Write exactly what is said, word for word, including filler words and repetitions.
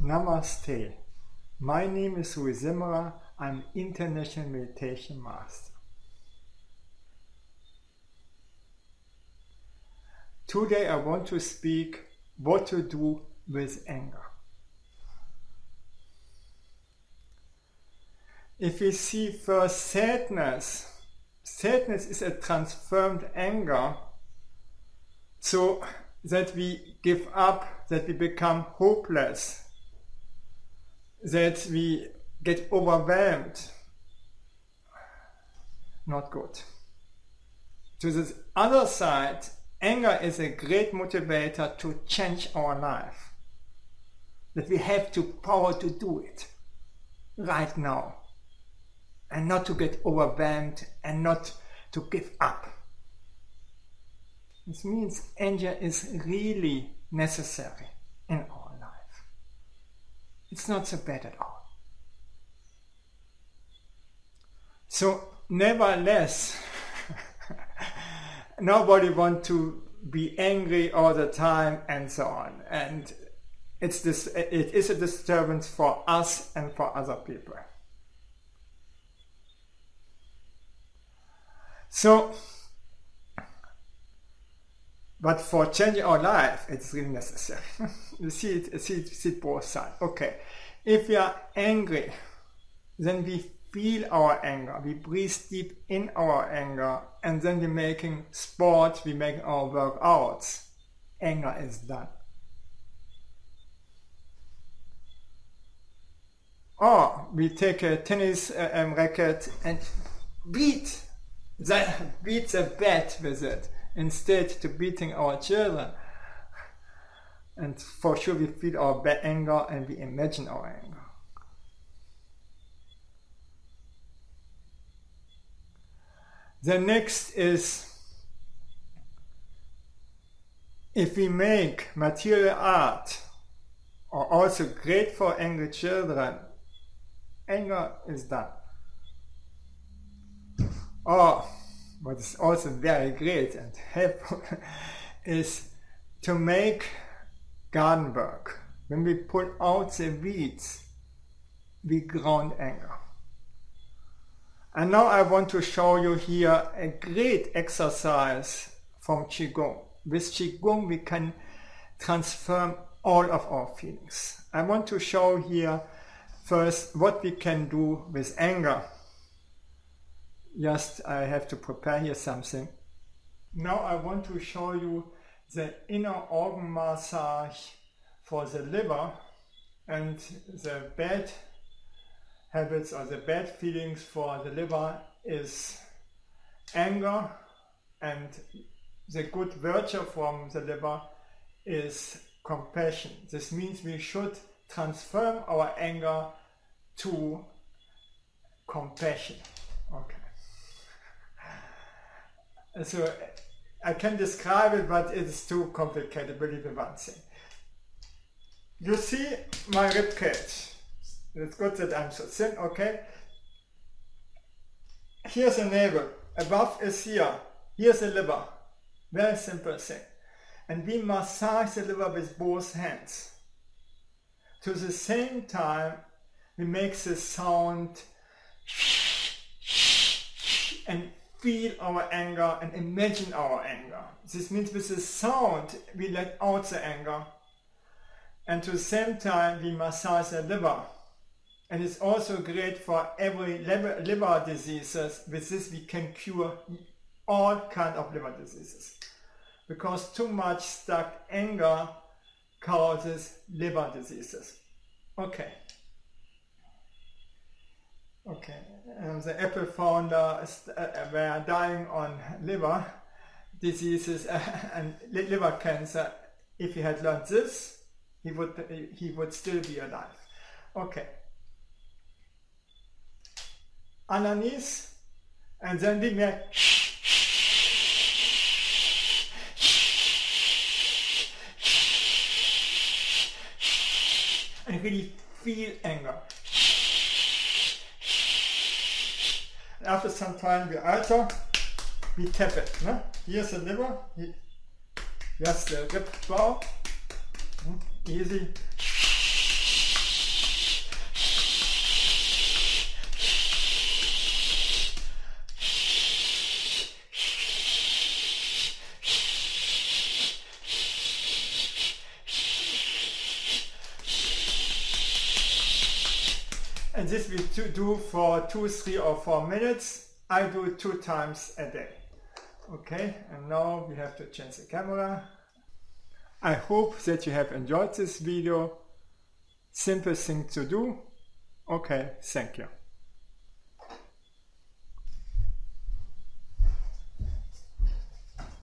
Namaste. My name is Rui Zimmerer. I'm International Meditation Master. Today I want to speak what to do with anger. If we see first sadness, sadness is a transformed anger, so that we give up, that we become hopeless, that we get overwhelmed. Not good. To the other side, anger is a great motivator to change our life. That we have the power to do it right now. And not to get overwhelmed and not to give up. This means anger is really necessary in our life. It's not so bad at all. So, nevertheless, nobody wants to be angry all the time and so on. And it's this, it is a disturbance for us and for other people. So, but for changing our life, it's really necessary. You see it, you see it, you see it both sides. Okay, if we are angry, then we feel our anger, we breathe deep in our anger, and then we're making sport, we make our workouts. Anger is done. Or we take a tennis uh, um, racket and beat. That beat the bed with it instead to beating our children. And for sure we feel our anger and we imagine our anger. The next is, if we make material art or also great for angry children, anger is done. Or, what is also very great and helpful, is to make garden work. When we pull out the weeds, we ground anger. And now I want to show you here a great exercise from Qigong. With Qigong we can transform all of our feelings. I want to show here first what we can do with anger. Just I have to prepare here something. Now I want to show you the inner organ massage for the liver, and the bad habits or the bad feelings for the liver is anger, and the good virtue from the liver is compassion. This means we should transform our anger to compassion. Okay. So I can describe it, but it's too complicated, believe me one thing. You see my rib cage. It's good that I'm so thin, okay? Here's the navel. Above is here. Here's the liver. Very simple thing. And we massage the liver with both hands. To the same time, we make the sound and feel our anger and imagine our anger. This means with the sound we let out the anger, and to the same time we massage the liver. And it's also great for every liver, liver diseases. With this we can cure all kinds of liver diseases, because too much stuck anger causes liver diseases. Okay. Okay, um, the Apple founder uh, were dying on liver diseases uh, and liver cancer. If he had learned this, he would he would still be alive. Okay. Underneath, and then we make and really feel anger. After some time we alter, we tap it. Ne? Here's the liver, here's the rib bow, easy. And this we do for two, three or four minutes. I do it two times a day. Okay, and now we have to change the camera. I hope that you have enjoyed this video. Simple thing to do. Okay, thank you.